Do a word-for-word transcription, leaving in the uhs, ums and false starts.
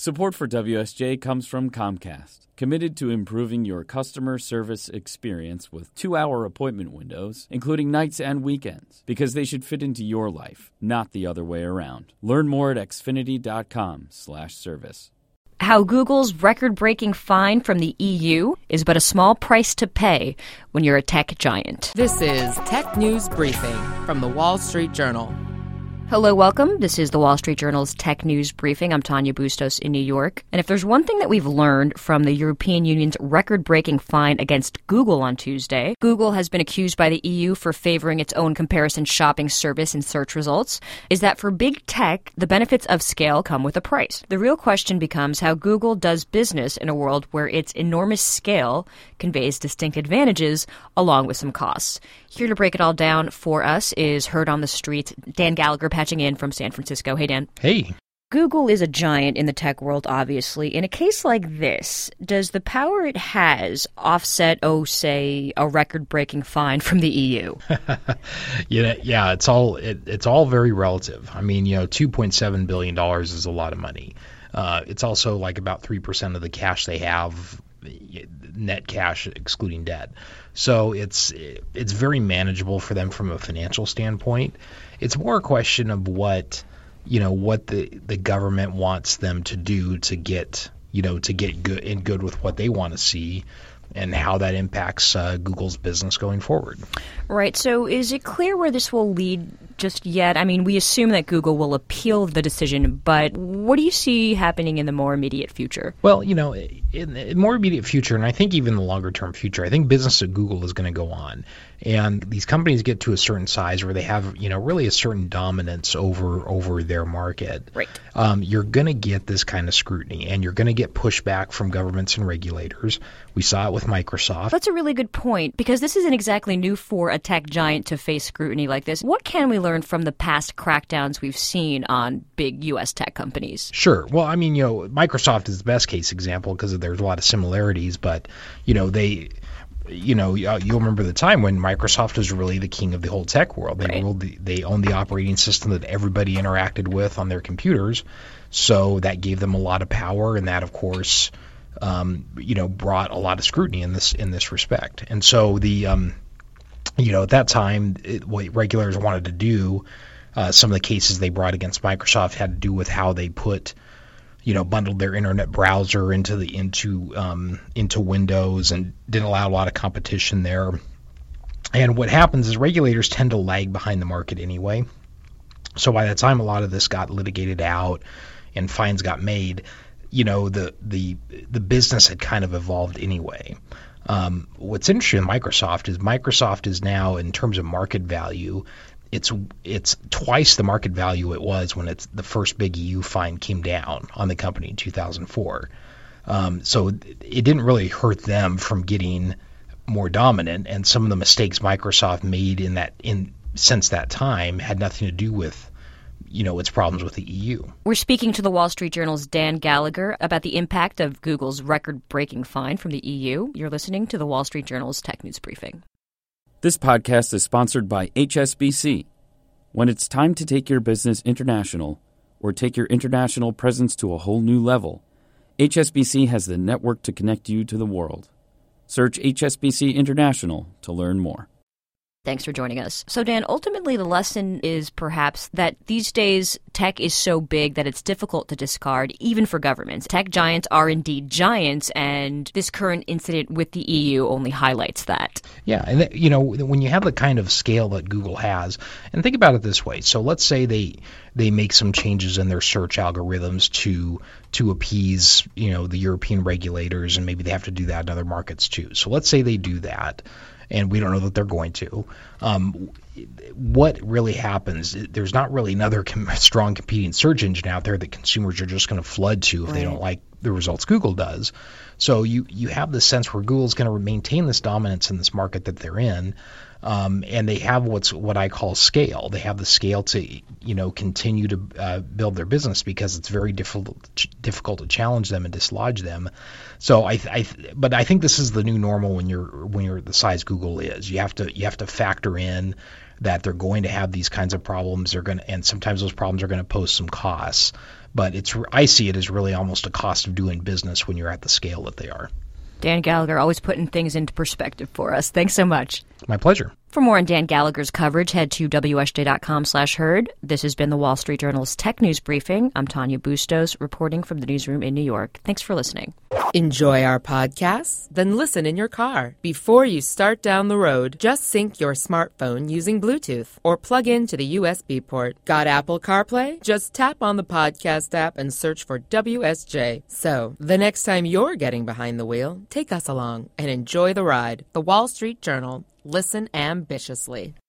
Support for W S J comes from Comcast, committed to improving your customer service experience with two-hour appointment windows, including nights and weekends, because they should fit into your life, not the other way around. Learn more at xfinity.com slash service. How Google's record-breaking fine from the E U is but a small price to pay when you're a tech giant. This is Tech News Briefing from The Wall Street Journal. Hello, welcome. This is the Wall Street Journal's Tech News Briefing. I'm Tanya Bustos in New York. And if there's one thing that we've learned from the European Union's record-breaking fine against Google on Tuesday, Google has been accused by the E U for favoring its own comparison shopping service in search results, is that for big tech, the benefits of scale come with a price. The real question becomes how Google does business in a world where its enormous scale conveys distinct advantages along with some costs. Here to break it all down for us is Heard on the Street, Dan Gallagher, patching in from San Francisco. Hey, Dan. Hey. Google is a giant in the tech world, obviously. In a case like this, does the power it has offset, oh, say, a record-breaking fine from the E U? yeah, yeah, it's all it, it's all very relative. I mean, you know, two point seven billion dollars is a lot of money. Uh, it's also like about three percent of the cash they have, net cash excluding debt. So it's it's very manageable for them from a financial standpoint. It's more a question of what, you know, what the, the government wants them to do to get, you know, to get good in good with what they want to see and how that impacts uh, Google's business going forward. Right. So is it clear where this will lead just yet? I mean, we assume that Google will appeal the decision, but what do you see happening in the more immediate future? Well, you know, in the more immediate future, and I think even the longer term future, I think business at Google is going to go on. And these companies get to a certain size where they have, you know, really a certain dominance over over their market. Right. Um, you're going to get this kind of scrutiny, and you're going to get pushback from governments and regulators. We saw it with Microsoft. That's a really good point, because this isn't exactly new for a tech giant to face scrutiny like this. What can we learn from the past crackdowns we've seen on big U S tech companies? Sure. Well, I mean, you know, Microsoft is the best case example because there's a lot of similarities, but, you know, they... You know, you'll remember the time when Microsoft was really the king of the whole tech world. They right. ruled the, they owned the operating system that everybody interacted with on their computers, so that gave them a lot of power, and that, of course, um, you know, brought a lot of scrutiny in this in this respect. And so the, um, you know, at that time, it, what regulators wanted to do, uh, some of the cases they brought against Microsoft had to do with how they put. You know, bundled their internet browser into the into um, into Windows and didn't allow a lot of competition there. And what happens is regulators tend to lag behind the market anyway. So by the time a lot of this got litigated out and fines got made, you know, the the the business had kind of evolved anyway. Um, what's interesting with Microsoft is Microsoft is now, in terms of market value, It's it's twice the market value it was when it's the first big E U fine came down on the company in two thousand four. Um, so it didn't really hurt them from getting more dominant, and some of the mistakes Microsoft made in that in since that time had nothing to do with, you know, its problems with the E U. We're speaking to the Wall Street Journal's Dan Gallagher about the impact of Google's record-breaking fine from the E U. You're listening to the Wall Street Journal's Tech News Briefing. This podcast is sponsored by H S B C. When it's time to take your business international or take your international presence to a whole new level, H S B C has the network to connect you to the world. Search H S B C International to learn more. Thanks for joining us. So, Dan, ultimately the lesson is perhaps that these days tech is so big that it's difficult to discard, even for governments. Tech giants are indeed giants, and this current incident with the E U only highlights that. Yeah, and th- you know, when you have the kind of scale that Google has, and think about it this way. So let's say they they make some changes in their search algorithms to to appease, you know, the European regulators, and maybe they have to do that in other markets too. So let's say they do that. And we don't know that they're going to. Um, what really happens, there's not really another com- strong competing search engine out there that consumers are just going to flood to if right. they don't like the results Google does. So you, you have this sense where Google's going to maintain this dominance in this market that they're in. Um, and they have what's what I call scale. They have the scale to, you know, continue to uh, build their business because it's very difficult difficult to challenge them and dislodge them. So I, I, but I think this is the new normal when you're when you're the size Google is. You have to you have to factor in that they're going to have these kinds of problems. They're going to, and sometimes those problems are going to pose some costs. But it's I see it as really almost a cost of doing business when you're at the scale that they are. Dan Gallagher, always putting things into perspective for us. Thanks so much. My pleasure. For more on Dan Gallagher's coverage, head to W S J dot com slash herd. This has been the Wall Street Journal's Tech News Briefing. I'm Tanya Bustos, reporting from the newsroom in New York. Thanks for listening. Enjoy our podcasts? Then listen in your car. Before you start down the road, just sync your smartphone using Bluetooth or plug into the U S B port. Got Apple CarPlay? Just tap on the podcast app and search for W S J. So, the next time you're getting behind the wheel, take us along and enjoy the ride. The Wall Street Journal. Listen ambitiously.